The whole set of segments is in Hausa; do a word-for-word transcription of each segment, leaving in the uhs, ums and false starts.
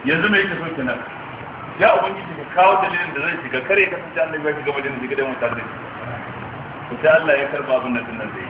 yanzu me yake so kenan ya ubangiji ka kawo dalilin da zai shiga kare ka san annabi ya shiga madina shiga da mutane to sai Allah ya karba abin nan din nan zai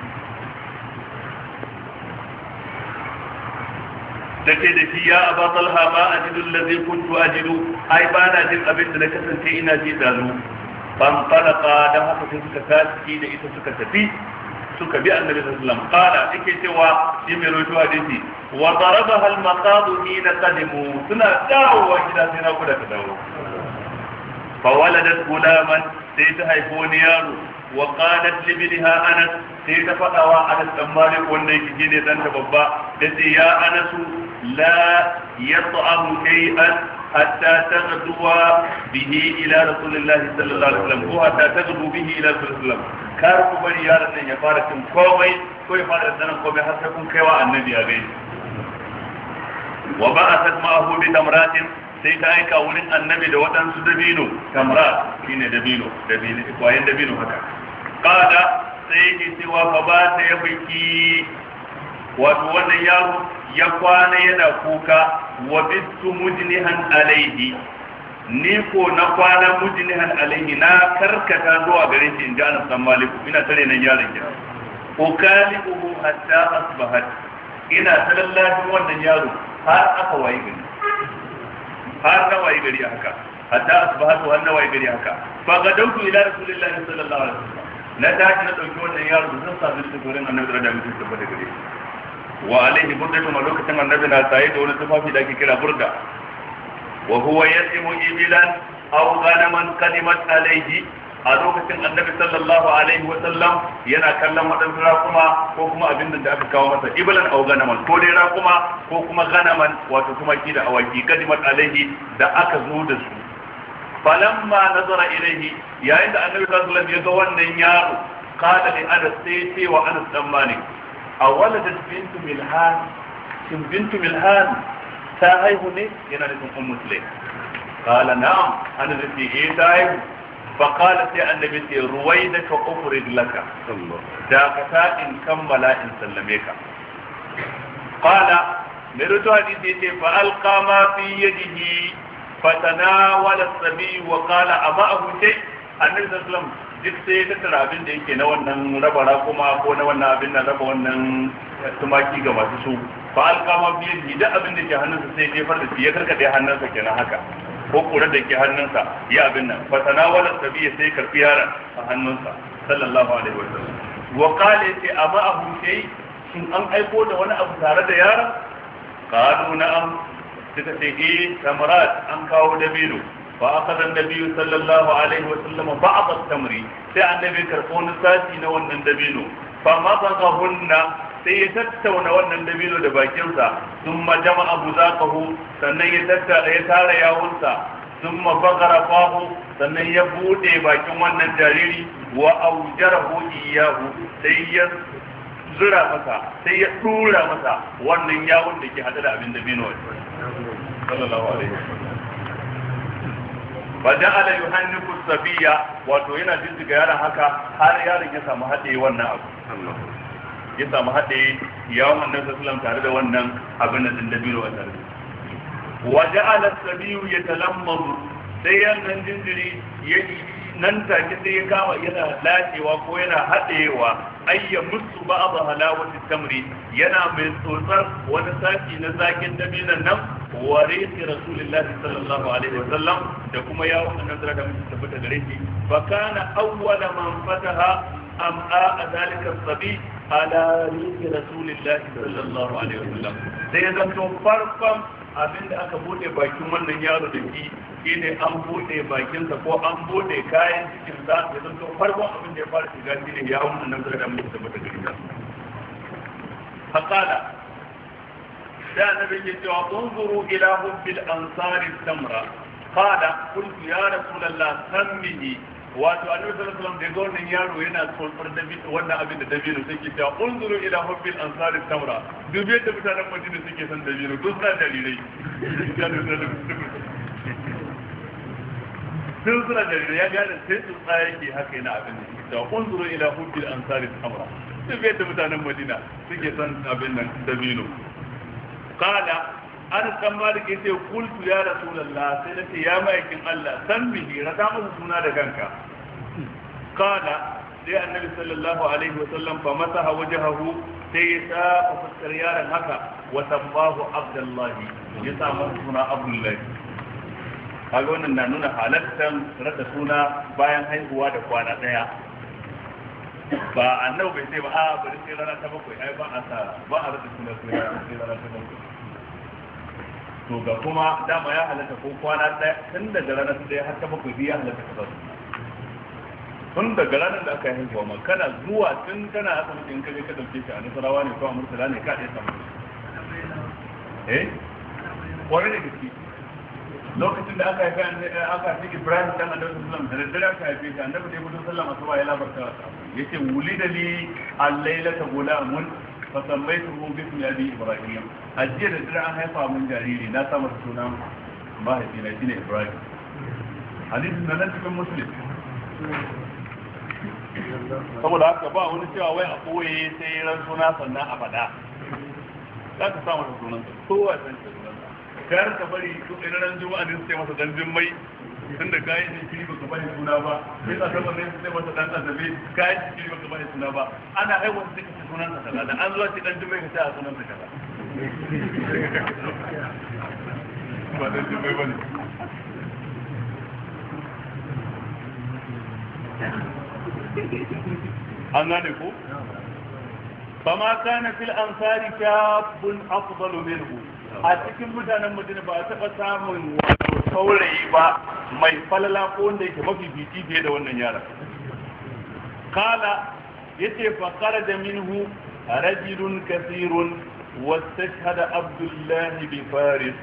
take da shi ya aba talha ma ajidu allazi kuntu ajidu ai ba na jin abin da na kasance ina ji dazu ban talaqa dan haka sai suka tashi da ita suka tafi suka bi annabi sallallahu alaihi wasallam qala yake cewa shi mai rawaito hadisi wa darabaha al-maqad hina qadimu suna dawowa gida sai na kuda ta dawo fa waladat gulaman sai ta haifo ni yaro wa qalat li binha anas sai ta fadawa anas dan malik wanda yake gine dan ta babba dace ya anasu la yat'amu shay'an hatta taghduwa bihi ila rasulillahi sallallahu alaihi wasallam ko hatta taghdu bihi ila rasulillahi kar ku bari yaron nan ya fara cin komai ko ya fara sanin komai har sai kun kaiwa annabi a gaishe wa ba'athat ma'ahu bi tamratin sai ta aika wurin annabi da waɗansu dabino tamrat shine dabino dabino kwayan dabino haka kada sai yake cewa fa ba ta ya biki wato wannan yaro ya kwana yana kuka wa bitu mujnihan alaihi ni ko na kwana mujnihan alaihi na karkata zuwa gare shi inda Anas dan Malik ina tare nan yaron ki ukalibuhu hatta asbahat ina sallallahu wannan yaro har aka wayi gari har na wayi gari haka hatta asbahat wa na wayi gari haka fa gadautu ila rasulillahi sallallahu alaihi wasallam na tashi na dauki wannan yaro da san sabin da gurin annabi da mutum tabbata gare wa alaihi burdatu ma lokacin annabi na sai da wani tufafi da ake kira burda wa huwa yasimu ibilan aw ghanaman qadimat alayhi a lokacin annabi sallallahu alaihi wa sallam yana kallon wadansu rakuma ko kuma abin da aka kawo masa ibilan aw ghanaman ko dai rakuma ko kuma ghanaman wato kuma ki da awaki qadimat alayhi da aka zo da su falamma nazara ilayhi yayin da annabi sallallahu alaihi wa sallam ya ga wannan yaro qala li anas sai ce wa anas dan malik awaladat bintu milhan shin bintu milhan ta haihu ne yana nufin ummu sulaim qala na'am ana da ce eh ta haihu fa qala sai annabi ce ruwaidaka ufrid laka da ka ta in kammala in sallame ka qala mai rutu hadisi ce fa alqa ma fi yadihi fa tanawala as-sabi wa qala ama abu shay annabi sallallahu alaihi wasallam duk sai ya tattara abin da yake na wannan raba rakuma ko na wannan abin nan raba wannan tumaki ga masu su fa alqama bihi da abin da ke hannunsa sai jefar da shi ya karkade hannunsa kenan haka ko kura da ke hannunsa ya abin nan fa tanawala sabiya sai karfi yaron a hannunsa sallallahu alaihi wasallam wa qala sai amma abu shay shin an aiko da wani abu tare da yaron qalu na'am suka ce eh samarat an kawo dabino فأخذ النبي صلى الله عليه وسلم بعض التمر sai annabi karɓo ni sati na wannan dabino fa mazaqahunna sai ya tattauna wannan dabino da bakinsa thumma jama'a buzaqahu sannan ya tattara ya tara yawunsa thumma bagara fahu sannan ya bude bakin wannan jariri wa aujarahu iyahu sai ya zura masa sai ya dura masa wannan yawun da ke hada da abin dabino sallallahu alaihi wasallam faja'ala yuhanniku sabiya wato yana jijjiga yaron haka har yaron ya samu haɗe wannan abu ya samu haɗe yawon annabi sallallahu alaihi wasallam tare da wannan abin da din dabiro a tare waja'ala sabiyu yatalammazu sai yannan jinjiri ya nan take sai ya kama yana lacewa ko yana haɗewa ayya musu ba'd halawati tamri yana mai tsotsar wani saki na zakin dabinan nan wa risi rasulullahi sallallahu alaihi wasallam da kuma yawon annabi da mutum tabbata gare shi fa kana awwala man fataha am'a zalika sabi ala risi rasulullahi sallallahu alaihi wasallam sai ya zanto farkon abinda aka bude bakin wannan yaro da shi shine an bude bakinsa ko an bude kayan cikin sa ya zanto farkon abin da ya fara shiga shine yawon annabi da mutum tabbata gare shi faqala da annabi ke cewa unzuru ila hubbil ansari tamra qala qultu ya rasulullah sammihi wato annabi sallallahu alaihi wasallam da wannan yaro yana tsolfar da wannan abin da dabino take cewa unzuru ila hubbil ansari tamra dubi yadda mutanen Madina suke son dabino duk suna jarirai sun suna jarirai ya gane sai su tsaya yake haka yana abin da cewa unzuru ila hubbil ansari tamra dubi yadda mutanen Madina suke son abin nan dabino qala an san malik yace qultu ya rasulullah sai nace ya maikin Allah san bihi rada masa suna da kanka kana sai annabi sallallahu alaihi wasallam fa masaha wajhahu sai ya sa fuskar yaron haka wa sabbahu abdullahi ya sa masa suna abdullahi. kaga wannan na nuna halattan rada suna bayan haihuwa da kwana daya ba annabi bai sai ba a bari sai rana ta bakwai ai ba a sa ba a rada suna sai rana ta bakwai. to ga kuma dama ya halatta ko kwana daya tun daga ranar daya har ta bakwai ya halatta ka zasu tun daga ranar da aka yi haihuwa ma kana zuwa tun kana asibiti in kaje ka dauke shi a Nasarawa ne ko a Murtala ne ka ɗaya samu eh kwarai da gaske lokacin da aka haifi aka haifi Ibrahim dan Annabi sallallahu alaihi wasallam da dare aka haife shi Annabi da Muhammad sallallahu alaihi wasallam ya labarta yace wulida li al-lailata gulamun fa sammaytuhu bismi abi Ibrahim ajiya da dare an haifa mun jariri na sa masa sunan mahaifina shine Ibrahim. Hadisin nan cikin Muslim. Saboda haka ba wani cewa wai a koye sai ran suna sannan a faɗa za ka samu sunan sa kowa san sunan sa kar ka bari su idan ran juma'a ne sai masa dan jimmai tun da kayan jinkiri ba ka bari suna ba sai a saman ne sai masa dan azabe kayan jinkiri ba ka bari suna ba ana haihuwa sai ka sunan sa kaza da an zuwa ce dan jimmai ka sai a sunan sa kaza ba dan jimmai ba ne. an gane ko fama kana fil ansari shabun afdalu minhu a cikin mutanen Madina ba a taba samun wato saurayi ba mai falala ko wanda yake mafi fifi fiye da wannan yara. Kala yace fa kharaja minhu rajulun kathirun wastashhada Abdullah bi Faris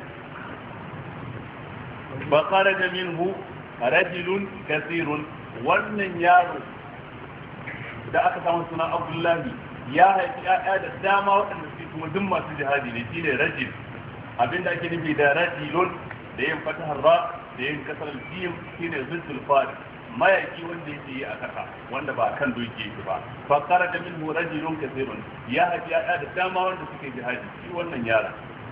fa kharaja minhu rajulun kathirun wannan yaro da aka samu suna Abdullahi ya haifi ya'ya da dama waɗanda suke kuma duk masu jihadi ne shine rajil abinda ake nufi da rajilun da yin fatahar ra da yin kasar jim shine ziddul faris mayaki wanda yake yi a kasa wanda ba kan doki yake ba fa kharaja minhu rajulun kathirun ya haifi ya'ya da dama wanda suke jihadi shi wannan yara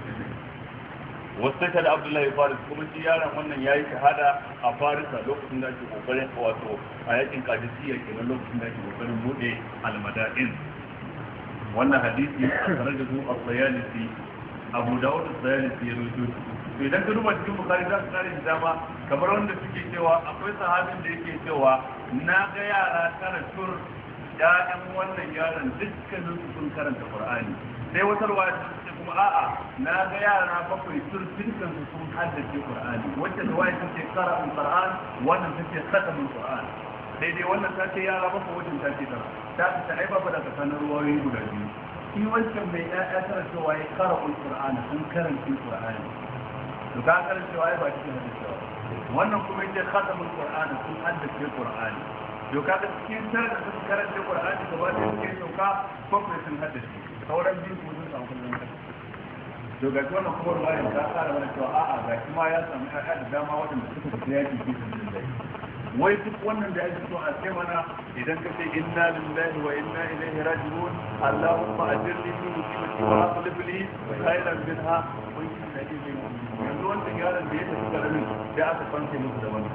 wasu da Abdullahi Faris kuma shi yaron wannan ya yi shahada a Farisa lokacin da ake kokarin wato a yakin Qadisiyya kenan lokacin da ake kokarin bude al-Mada'in. wannan hadisi a tare da su a Sayalisi Abu Dawud Sayalisi ya rubuto to idan ka duba cikin Bukhari za ka kare shi dama kamar wanda suke cewa akwai sahabin da yake cewa na ga yara tara tur ya'yan wannan yaron dukkanin su sun karanta Qur'ani sai wata ruwaya ta ce kuma a'a na ga yara bakwai sun dukkan su sun haddace Qur'ani wacce ruwaya ta ce qara'ul Qur'an wannan ta ce khatamul Qur'an sai dai wannan ta ce yara bakwai wajen ta ce tara ta ce ai babu da tsakanin ruwayoyi guda biyu shi wancan mai ƴaƴa tara cewa ya qara'ul Qur'an sun karanta Qur'ani to ka karanta cewa ai ba cikin hadisi wannan kuma yace khatamul Qur'an sun haddace Qur'ani to kaga cikin tare da suka karanta Qur'ani gaba da yake sauka bakwai sun haddace sauran biyu kuma sun samu kullum to ga wannan kuma ruwayan ta fara mana cewa a'a ga kuma ya samu ƴaƴa da dama waɗanda suka fita yaki fi sabilillah wai duk wannan da ake so a ce mana idan ka ce inna lillahi wa inna ilaihi raji'un allahumma ajirni fi musibati wa akhlif li khairan minha wa inna ilaihi raji'un yanzu wannan yaron da ya tafi karamin da aka fanke musu da wannan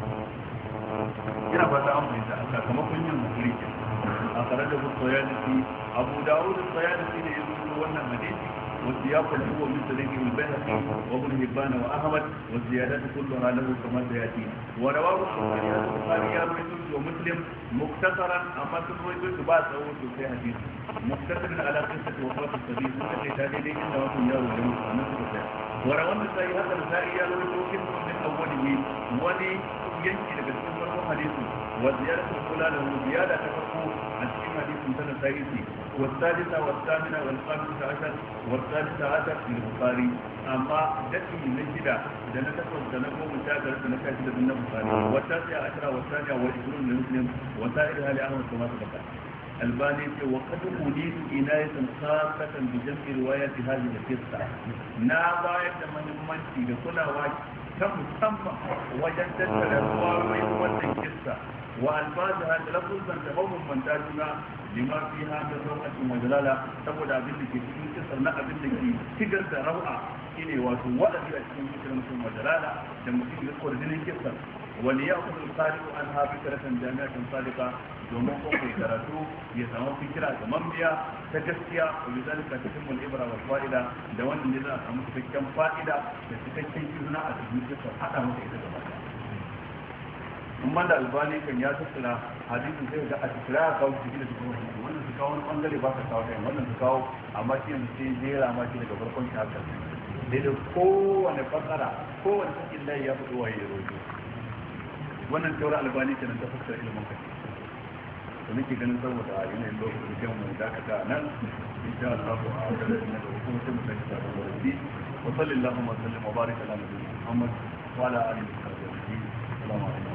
ina fata an fahimta a sakamakon yin musulmi a tare da Sayalisi Abu Dawud Sayalisi ne ya zo wannan hadisi والسياق اللي هو من طريق البيهقي وابن هبان واحمد والزيادات كلها له كما سياتي ورواه البخاري ومسلم مختصرا اما تروي بعض او في حديث مختصرا على قصه وفاه الصديق التي تاتي عند وفاه يوم الجمعه ورواه النسائي هذا النسائي يروي من اوله ولي ينكي daga cikin farkon hadisi wa ziyaratu kula da ziyada ta farko a cikin hadisin ta Nasa'i wa sadisa wa samina wal khamisa ashar wa sadisa ashar fi Bukhari amma dadi na shida da na takwas da na goma sha tara da na kashi da na Bukhari wa tasi'a ashara wa thaniya wa ishrun li Muslim wa sa'ir hali Ahmad kama sabaka Albani ce wa qad ulitu inayatan khassatan bi jam'i riwayati hadhihi al-qissa na bayar da muhimmanci da kulawa ta musamman wajen tattara ruwayoyin wannan kissa wa alfazaha da lafuzan da bawon mantajuna lima fi ha da sauƙaƙin wajalala saboda abin da ke cikin kissar na abin da ke shigar da rau'a shine wato wa'azi a cikin zuciyar mutum majalala da mutum ya kwarjinin kissa wani ya kudu sadiku an hafi karatan jami'atin sadika domin ko mai karatu ya samu fikira ga mambiya ta gaskiya wa bi zalika tatimmu al-ibra wa fa'ida da wannan ne za a samu cikakken fa'ida da cikakken izina a cikin kissa hada masa ita gaba ɗaya amma da albani kan ya tattara hadisin sai ga a tattara ya kawo shi da cikin wani wannan su kawo wani bangare ba ka kawo ɗayan wannan su kawo amma shi yanzu sai jera ma shi daga farkon shi haka daidai kowane fakara kowane sakin layi ya fito waye ya rojo wannan taura albani kenan ta fuskar ilimin kashi da nake ganin saboda yanayin lokacin da mu dakata nan insha Allah a wajen da kuma sai mu tafi da rabbi wa sallallahu wa sallam wa baraka ala nabiyyina Muhammad wa ala alihi wa sahbihi assalamu alaikum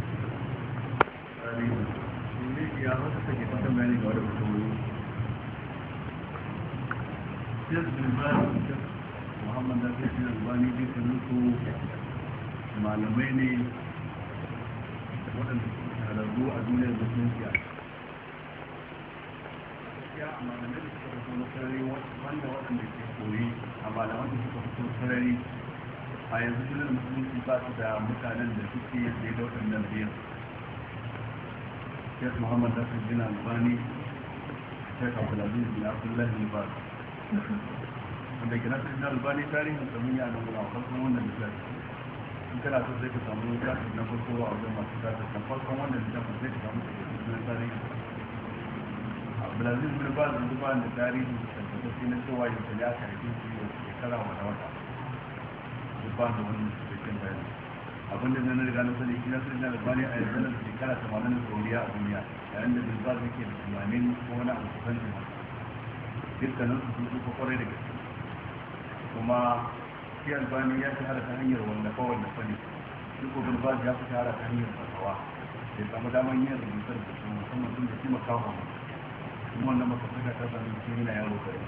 ne ya wata take fatan bayani ga wanda mutum sai da Muhammad da sai da albani dai kan su malamai ne waɗanda suka halarru a duniyar musulunci ya a malamai da suka fito sarari wanda waɗanda ke koyi a malaman da suka fito sarari a yanzu duniyar musulunci ba su da mutanen da suke da da waɗannan biyan shek muhammad da su jina albani shek abdulaziz bin abdullahi bin baz wanda ke nasu jina albani tarihin samun yana guna a farkon wannan lissafi in kana so sai ka samu tasiri na farko a wajen masu tasiri kan farkon wannan littafin sai ka samu tasirin tarihi abdulaziz bin baz yanzu ba da tarihi tabbatacce na cewa yanzu ya karfi su yau shekara wata wata duk ba da wani cikakken bayani abin da na riga na sani shi na sani na albani a yanzu na shekara tamanin da sauriya a duniya yayin da bin baz yake da tunanin ko wani abu kusan jin haka dukkanin su sun tsufa kwarai da gaske kuma shi albani ya shahara ta hanyar wallafa wallafa ne duk ko gulbaz ya fi shahara ta hanyar fasawa bai samu damar yin rubutar da su musamman tun da shi makawa mu kuma wannan makasaka ta sami shi yana yaro kare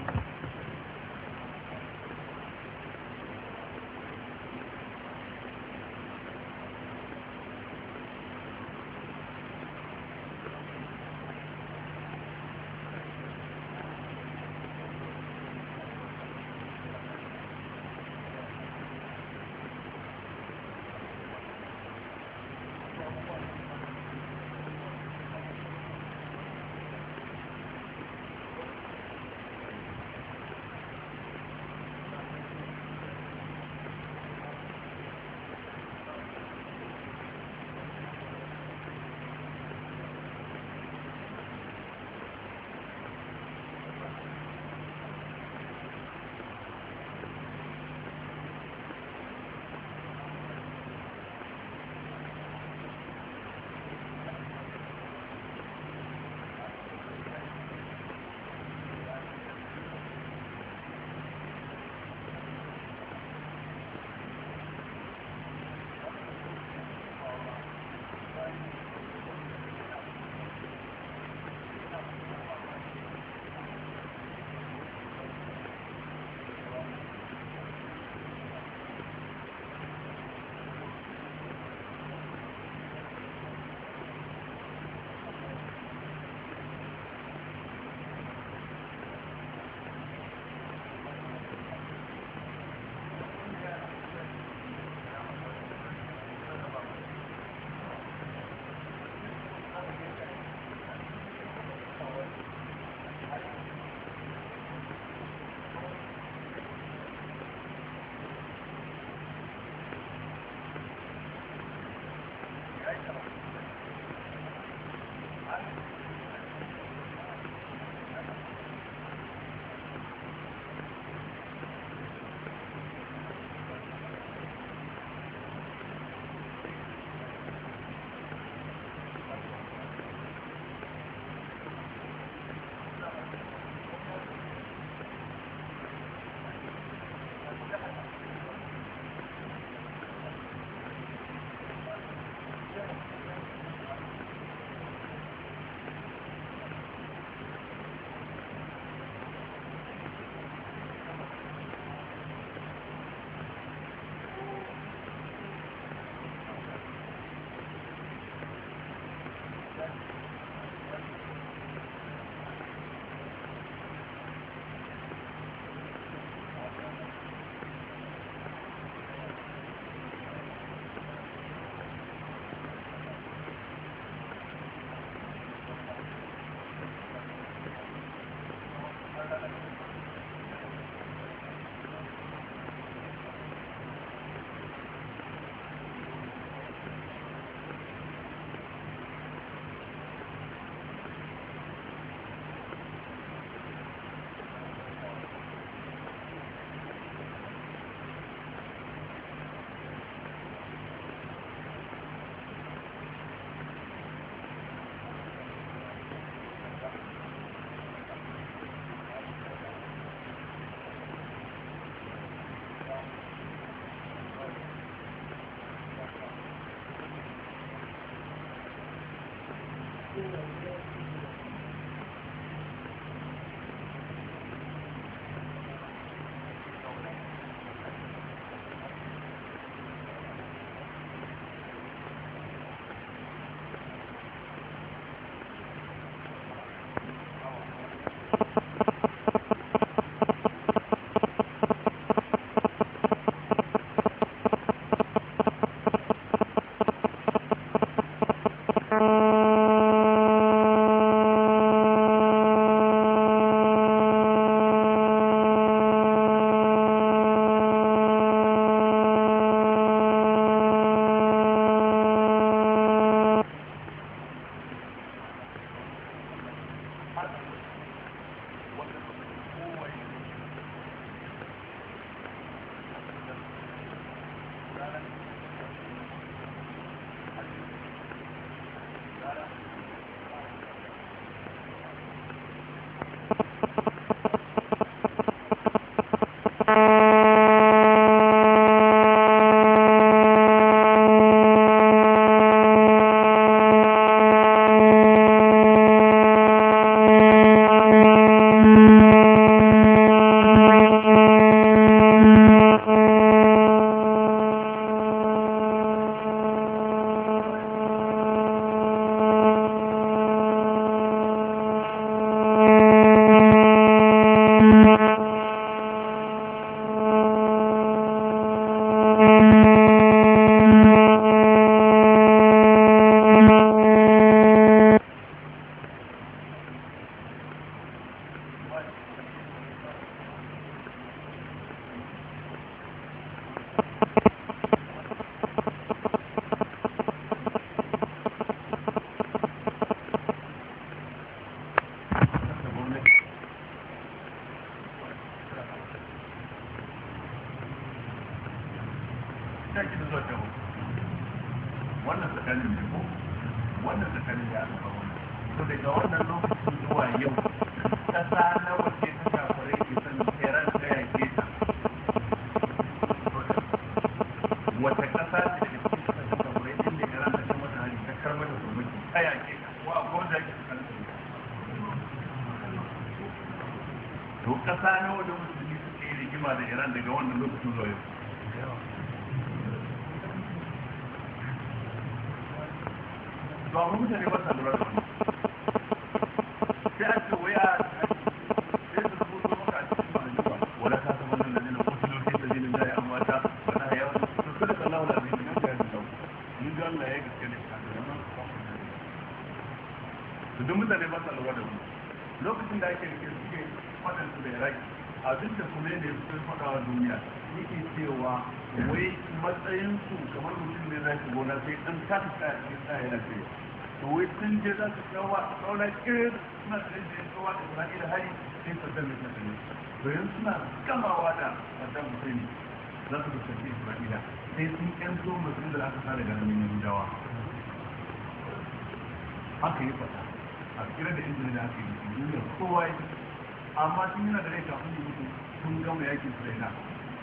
haka yi fata a kira da injini da aka yi duniya kowa ya amma sun yana da rai kafin da mutu sun gama yakin su da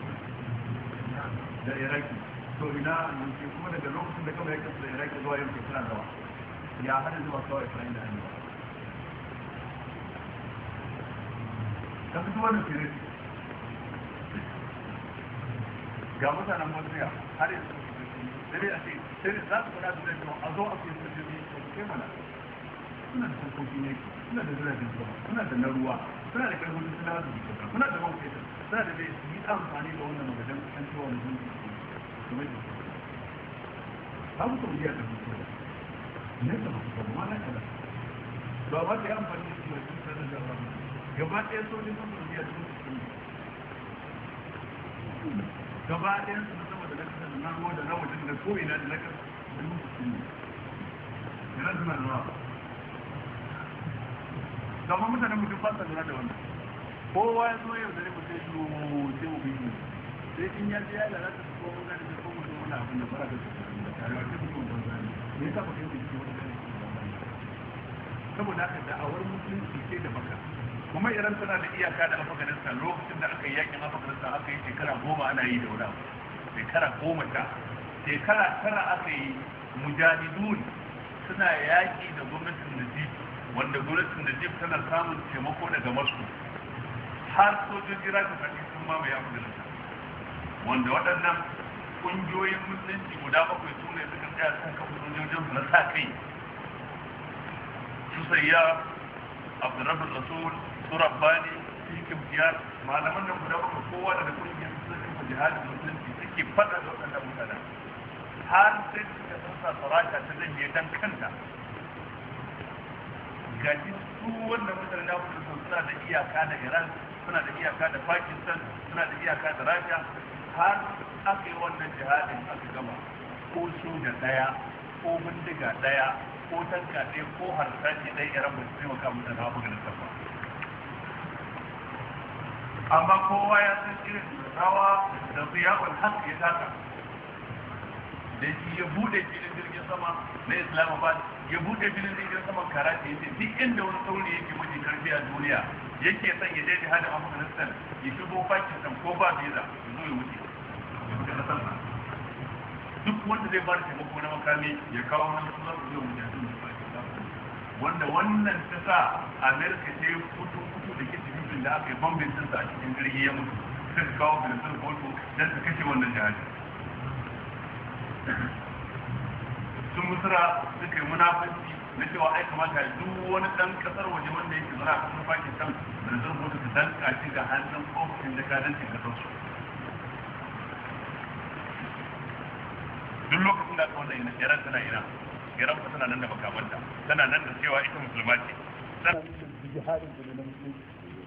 da iraki to ina yanke kuma daga lokacin da gama yakin su da iraki zuwa yankin suna dawa ya hada zuwa kawai isra'ila da hannu ka fito wannan firin ga mutanen bosnia har yanzu dare a ce sai za su fada da zai a zo a fiye da jirgi ko kai mana suna da tankokin yaki suna da jiragen sama suna da na ruwa suna da karfin suna da jikota suna da man fetur suna da dai yi amfani da wannan magajan an cewa wani jirgi kuma da su babu saudiya da mutu ne ta ba su ma na kada ba ba ta yi amfani da su da su da jama'a gaba ɗaya sojin saudiya sun su gaba ɗayan su na sama da na kasa da na ruwa da na wajen da ko'ina da na kasa da mutu su ne yana suna zuwa gama mutane mutum ba sa lura da wannan kowa ya zo yau da ne mutum su sai mu biyu sai in ya ya da rasa ko mun gani ko mutum wani abin da fara da su da tarewa ta mutum ban gani me yasa ba kai da shi wani gani saboda haka da'awar musulunci ce da baka kuma iran tana da iyaka da afganistan lokacin da aka yi yakin afganistan aka yi shekara goma ana yi da wani shekara goma ta shekara tara aka yi mujahidun suna yaƙi da gwamnatin najib wanda gwamnatin najib tana samun taimako daga masu har sojoji rashin faɗi sun mamaye afganistan wanda waɗannan ƙungiyoyin musulunci guda bakwai su ne suka tsaya kan kafin sojojin na sa kai su sayya abdurrahman rasul su rabbani cikin biyar malaman nan guda bakwai kowa da kungiyar su suka jihadin musulunci suke faɗa da waɗannan mutanen har sai suka sassa saraka ta zanye dan kanta gaji su wannan mutane na kudu suna da iyaka da iran suna da iyaka da pakistan suna da iyaka da rasha har aka yi wannan jihadin aka gama ko soja ɗaya ko bindiga ɗaya ko tanka ɗaya ko harsashi ɗaya iran ba su taimaka mutane haɓu ganin ba amma kowa ya san irin rawa da ziyawar haka ya taka da shi ya bude filin jirgin sama na islamabad ya bude filin jirgin saman karachi yace duk inda wani sauri yake mafi karfi a duniya yake son ya je jihadin Afghanistan ya shigo Pakistan ko ba visa ya zo ya wuce da kasar sa duk wanda zai bada taimako na makami ya kawo hannun su za su zo mujahidin da Pakistan wanda wannan ta sa America ta yi kutu kutu da kitin da aka yi bombin din sa a cikin jirgi ya mutu suka kawo bilisar kotu don su kashe wannan jihadi sun musura suka yi munafanci na cewa ai kamata duk wani dan kasar waje wanda yake zura a kasar Pakistan da zan mutu su dan kaci ga hannun ofishin da kadancin kasar su duk lokacin da aka wannan ina Iran tana ina Iran fa tana nan da makamanta tana nan da cewa ita musulma ce tana jihadin da na musulunci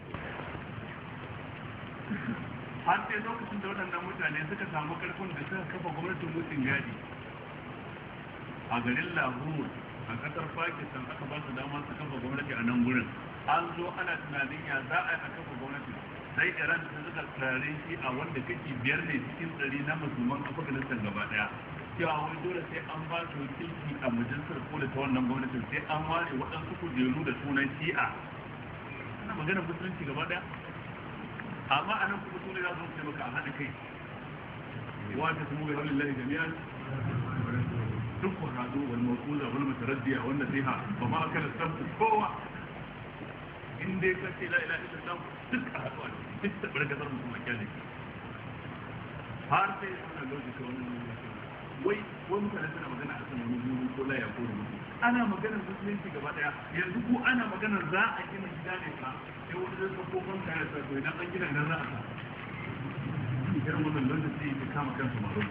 har sai lokacin da waɗannan mutane suka samu karfin da suka kafa gwamnatin mutum gadi a garin Lahore a ƙasar Pakistan aka ba su dama su kafa gwamnati a nan gurin an zo ana tunanin ya za a kafa gwamnati sai Iran ta zuka tare shi a wanda kake biyar ne cikin ɗari na musulman Afghanistan gaba ɗaya cewa wai dole sai an ba su wakilci a majalisar kola ta wannan gwamnatin sai an ware waɗansu kujeru da sunan shi'a ana maganar musulunci gaba ɗaya amma anan kuma su ne za su ce maka a haɗa kai wata su muga halin lahi jami'an duk wahadu wani makuza wani mataraddiya wanda sai ha ba ma aka da sabu kowa in dai ka ce la'ila ita sam duk a haɗuwa ne duk taɓar gasar mutum a kyale har sai suna lokaci wani wai wani mutane suna magana a sanar wani ko laya ko rubutu ana maganar musulunci gaba daya yanzu ko ana maganar za a gina gida ne fa sai wani zai sako kanka ya sako idan an gina nan za a sa irin wannan lokaci ya kama kansu maro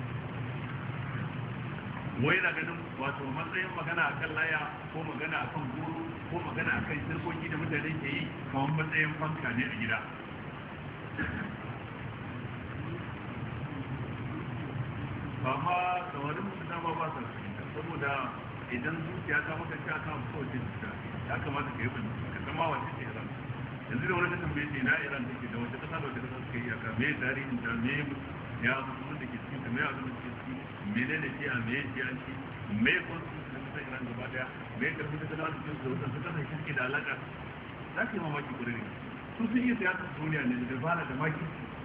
wai na ganin wato matsayin magana a kan laya ko magana a kan guru ko magana a kan shirkoki da mutane ke yi kamar matsayin fanka ne a gida ba ma tsawarin mutu dama ba sa saboda idan zuciya ta maka sha ta ko ce ta ya kamata ka yi bincike ka zama wace ce Iran yanzu da wani tambaye ce na Iran take da wace kasa da wace kasa suka yi aka me tarihin ta me ya abubuwan da ke cikin ta me abin da ke ciki menene ce a me ce an ci me constitution da ta Iran gaba daya me karfi da tana da cikin da wata kasa shi da alaka za ki mamaki kurere su sun yi siyasar duniya ne da bana da maki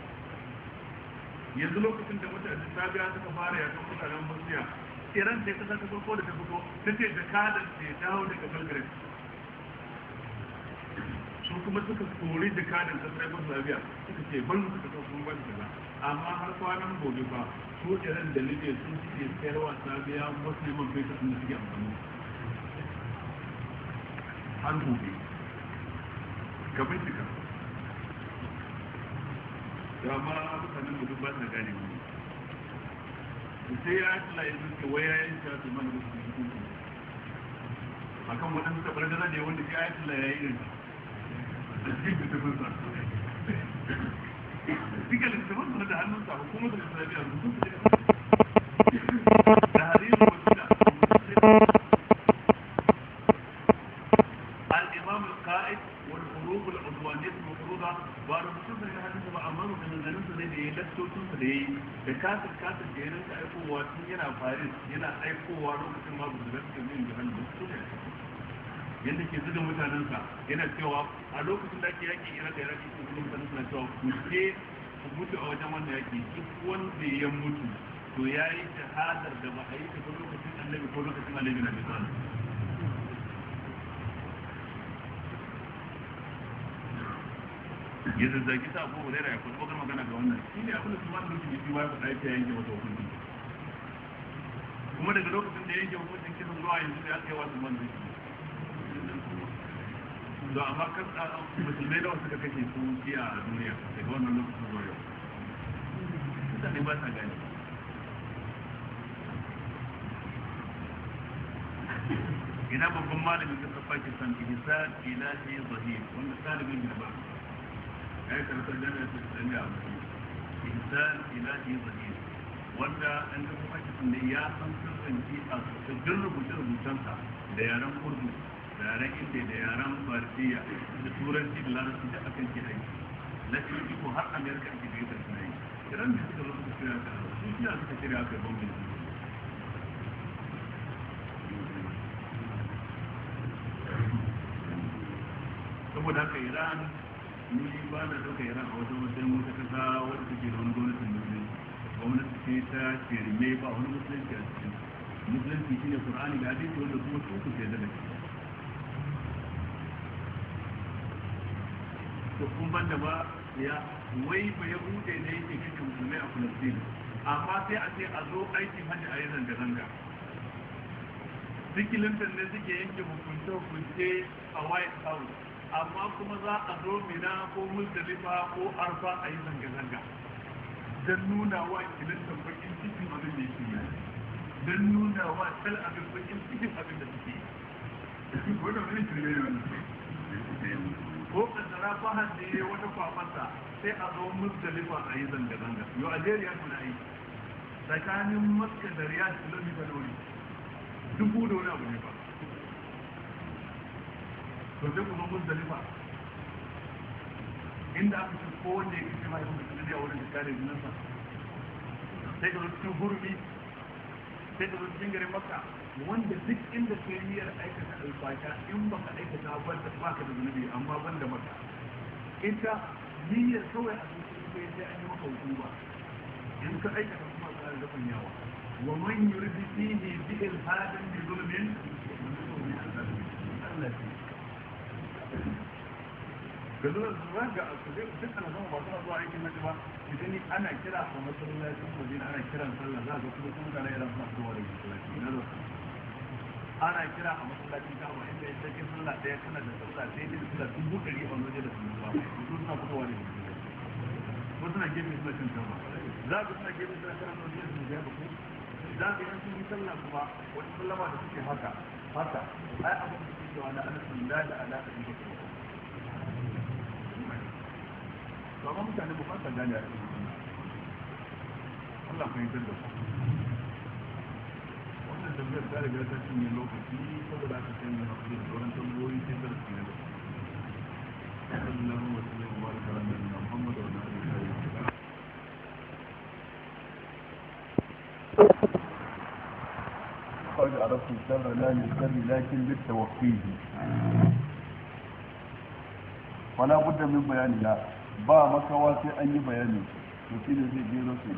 yanzu lokacin da mutane sabiya suka fara yakan mutanen Bosnia Iran sai kasa ta farko da ta fito ta ce da kadar ce dawo daga Belgrade su kuma suka kori da kadar ta sai Bosnia suka ce ban suka so sun ban kaza amma har kwanan gobe fa su Iran da Libya sun ce sayarwa sabiya musulman fetur da suke amfani har gobe ka bincika da ma mutanen da duk ba sa gane mu sai ya yi laye suke waya yin shafi mana da su yi a kan waɗansu taɓar da zane wanda ya yi laye ya yi irin da cikin da tafin sa duka da tafin sa da hannun sa hukumar da islamiya da sun su da hadirin wasu da al-imam al-qa'id wal hurub al-udwaniyat al-mafruḍa ba rubutun da hadisi ba amma da nazarin sa ne da yayi lattocin sa da yayi da kasir kasir da yayin da aikowa tun yana Paris yana aikowa lokacin ma da suka yi da hannu su ne yanda ke zuga mutanen sa yana cewa a lokacin da ake yaki Iraq da Iraq su kuma mutanen suna cewa ku je ku mutu a wajen wannan yaki duk wanda ya mutu to yayi shahadar da ba a yi ta lokacin Annabi ko lokacin Annabi na misali ya zazzagi ta abu hurera ya kuma bakar magana ga wannan shi ne abin da su ma da lokacin biyu ya faɗa ya yanke wata hukunci kuma daga lokacin da ya yanke hukuncin kisan zuwa yanzu da ya kai wasu man zuci to amma kan musulmai nawa suka kashe su jiya a duniya daga wannan lokacin zuwa yau mutane ba sa gani ina babban malamin kasar Pakistan Ihsan Ilahi Zahir wanda talibin gaba ya yi karfar jami'ar islamiyya a mutum insan ilahi zahir wanda an ga kuma cikin da ya san sirranci a sabbin rubuce-rubucensa da yaren urdu da yaren inda da yaren farsiya da turanci da larabci da akan ke aiki na cikin ko har amerika ake da yadda suna yi iran da suka zo suka shirya ka su shirya suka shirya aka bambin saboda haka Iran ni ba na dauka Iran a wajen wajen wata kasa wadda take da wani gwamnatin musulunci gwamnati ce ta shirme ba wani musulunci a cikin musulunci shine Qur'ani da hadisi wanda kuma su ku ce da shi to kun banda ba ya wai ba ya bude ne yake kashe musulmai a Palestine amma sai a ce a zo aikin hajji a yi zanga-zanga sikilintan ne suke yanke hukunce-hukunce a White House amma kuma za a zo Mina ko Muzdalifa ko Arfa a yi zanga-zanga don nuna wa kilintan bakin cikin abin da yake yi don nuna wa tal abin bakin cikin abin da suke yi ko da wani shirme ne wani ko kaddara fahad da ya wata kwafansa sai a zo Muzdalifa a yi zanga-zanga yau Algeria kuna yi tsakanin Makka da Riyadh kilomita da wani dubu da wani abu ne ba to sai kuma Muzdalifa inda aka ce kowanne ya kashe mahaifin da kanadi a wurin da kare junansa sai ka zo cikin hurumi sai ka zo cikin garin Makka wanda duk inda ka yi niyyar aikata alfasha in baka aikata banda baka da zunubi amma banda Makka ita niyyar kawai a cikin kai sai an yi maka hukuma in ka aikata kuma ka da zafin yawa wa man yuridu fihi bi ilhadin bi zulmin Allah ga zuwa zuwa ga duk ana zama ba suna zuwa aikin naji ba idan ni ana kira a masallacin Madina ana kiran sallah za ga kuma sun gane yana suna zuwa da masallaci na zuwa ana kira a masallacin Ka'aba inda ya sake sallah daya kana da sallah sai dai sallah dubu ɗari a waje da sun zuwa su suna fitowa da masallaci ko suna gefe suna cin kama za ga suna gefe suna kiran waje da sun gaba ko za ga yan sun yi sallah kuma wani sallama da suke haka haka ai abin da suke cewa na ana sunna da alaƙa da kuma to amma mutane ba fasa gane a cikin Allah ka yi da su wannan tambayar ta riga ta cinye lokaci saboda aka sai mai hakuri da sauran tambayoyi sai da su ne da sallallahu alaihi wa sallam wa baraka ala nabiyina Muhammad wa ala alihi wa sahbihi قد عرفت الشر لا للشر لكن للتوفيه فلا بد من بيان الله ba makawa sai an yi bayani to shi ne zai jero su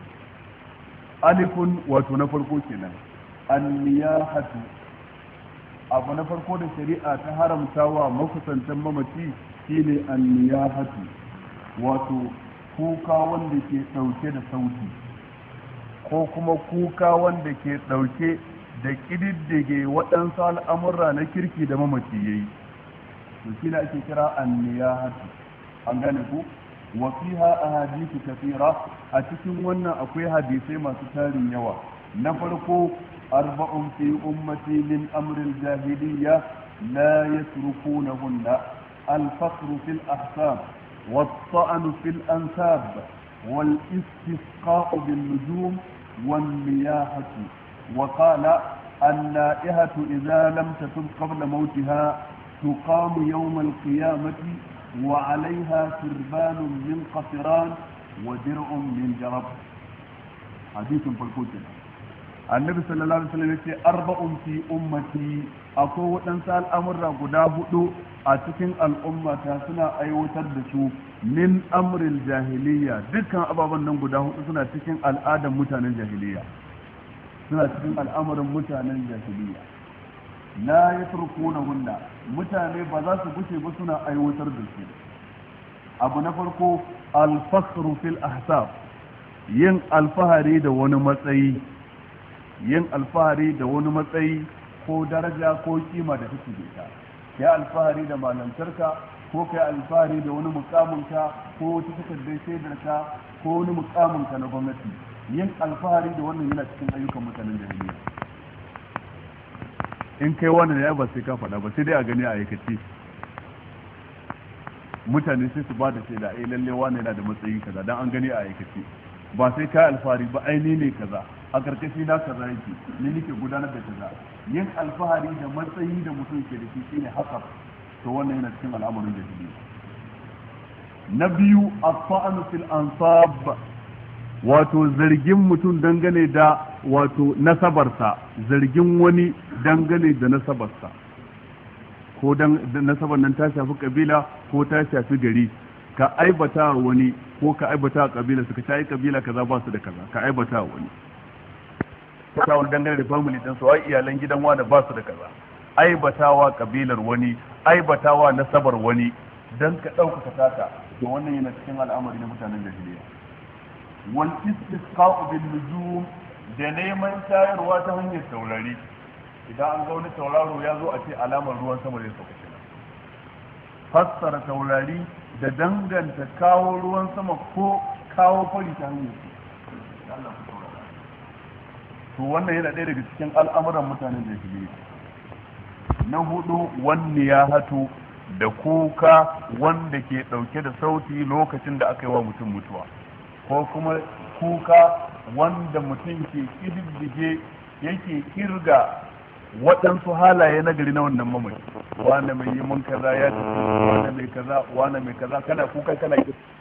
alifun wato na farko kenan anniyahatu abu na farko da shari'a ta haramta wa makusantan mamaci shine anniyahatu wato kuka wanda ke dauke da sauti ko kuma kuka wanda ke dauke da kididdige waɗansu al'amurra na kirki da mamaci yayi to shi ne ake kira anniyahatu an gane ku wa fiha ahadithu kathira a cikin wannan akwai hadisai masu tarin yawa na farko arba'un fi ummati min amri al-jahiliyya la yatrukunahunna al-faqr fi al-ahsab wat-ta'n fi al-ansab wal-istisqa' bil-nujum wal-miyahatu wa qala an-na'ihatu idha lam tatub qabla mawtiha tuqamu yawm al-qiyamati وعليها سربان من قطران ودرع من جرب حديث فالكوتن النبي صلى الله عليه وسلم يقول أربع في أمتي أقوى تنسى الأمر قدا هدو أتكن الأمة سنة أيوة تدسو من أمر الجاهلية ذكا أبابا ننقدا هدو سنة تكن الآدم متان الجاهلية سنة تكن الأمر متان الجاهلية la yatrkunahunna mutane ba za su gushe ba suna aiwatar da su abu na farko al-fakhru fil ahsab yin alfahari da wani matsayi yin alfahari da wani matsayi ko daraja ko kima da kake da ita kai alfahari da malantarka ko kai alfahari da wani mukaminka ko wata takardar shaidarka ko wani mukaminka na gwamnati yin alfahari da wannan yana cikin ayyukan mutanen jahiliya in kai wannan ya ba sai ka faɗa ba sai dai a gani a aikace mutane sai su ba da shaida eh lalle wannan yana da matsayi kaza dan an gani a aikace ba sai kai alfahari ba ai ni ne kaza a karkashi na kaza yake ni nake gudanar da kaza yin alfahari da matsayi da mutum ke da shi shine haka to wannan yana cikin al'amarin jahiliya na biyu as-sa'nu fil ansab wato zargin mutum dangane da wato nasabarsa zargin wani dangane da nasabarsa ko dan nasabar nan ta shafi kabila ko ta shafi gari, ka aibata wani ko ka aibata kabila suka ta yi kabila kaza ba su da kaza, ka aibata wani ta wani dangane da family din su ai iyalan gidan wani ba su da kaza, aibatawa kabilar wani, aibatawa nasabar wani dan ka ɗaukaka taka, to wannan yana cikin al'amari na mutanen jahiliya. Wal istisqa'u bil nujum, da neman shayarwa ta hanyar taurari, idan an ga wani tauraro ya zo a ce alamar ruwan sama zai sauka kenan. Fassara taurari da danganta kawo ruwan sama ko kawo fari ta hanyar su, Allah ku taurara. To wannan yana ɗaya daga cikin al'amuran mutanen jahiliya. Na hudu, wanne ya hatu da kuka wanda ke ɗauke da sauti lokacin da aka yi wa mutum mutuwa, ko kuma kuka wanda mutum ke ƙididdige yake kirga waɗansu halaye na gari na wannan mamaci, wane mai yi mun kaza ya tafi, wane mai kaza, wane mai kaza, kana kuka kana kirga